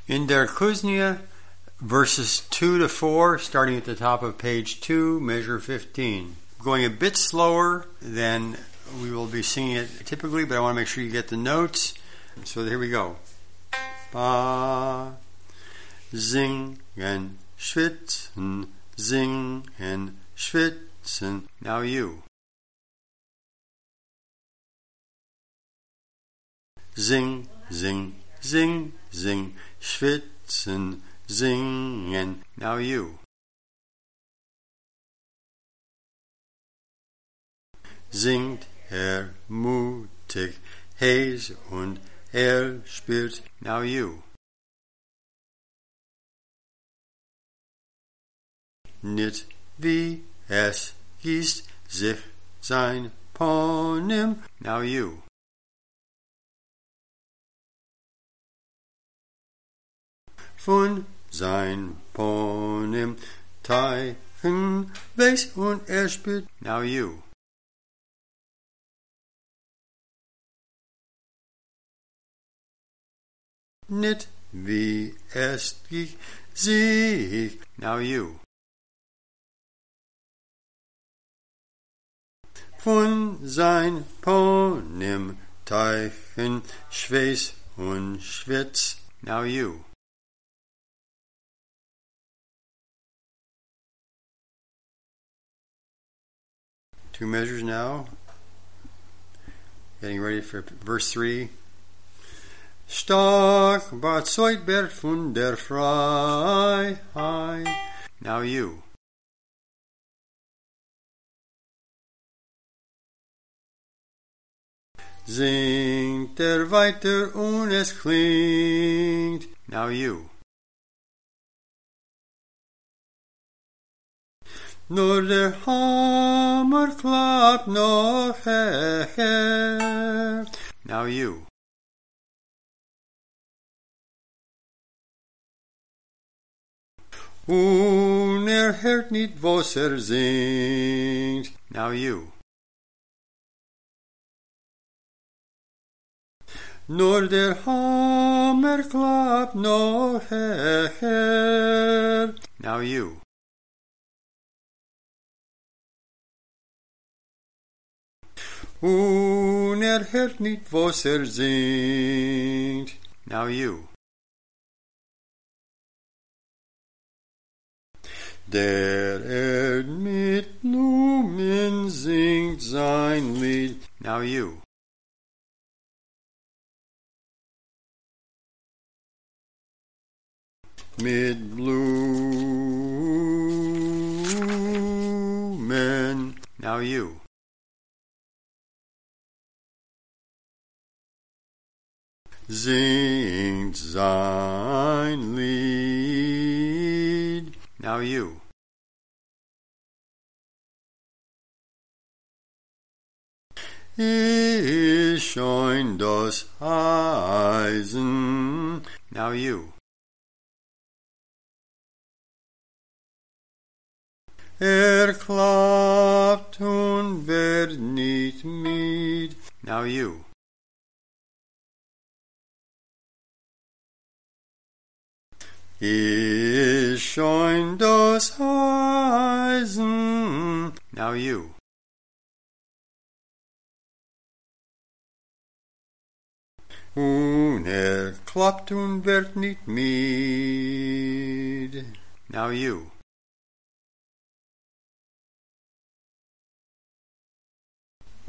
In Der Kuznia, verses 2 to 4, starting at the top of page 2, measure 15. Going a bit slower than we will be singing it typically, but I want to make sure you get the notes. So here we go. Ba, singen, schwitzen, singen, schwitzen. Now you. Sing, sing, sing, sing, schwitzen, singen. Now you. Singt mutig, hes und spielt. Now you. Nicht wie es gießt sich sein Ponym. Now you. Von sein Ponym Teichen wächst und spielt. Now you. Nicht wie es sich. Now you. Von sein Ponym Teichen schweiß und schwitz. Now you. Two measures now. Getting ready for verse 3. Stark ward Zoidberg von der Freiheit. Now you. Singt weiter und es klingt. Now you. Nur der Hammer klappt noch her. Now you. Und hört nicht, was singt. Now you. Nur der Hammer klappt noch her. Now you. Und hört nicht, was singt. Now you. Der mit Blumen singt sein Lied. Now you. Mit Blumen. Now you. Singt sein Lied. Now you. Ist schon das Eisen. Now you. Klappt und wird nicht müd. Now you. Ist schon das Eisen. Now you. Und klappt und wird nicht müd. Now you.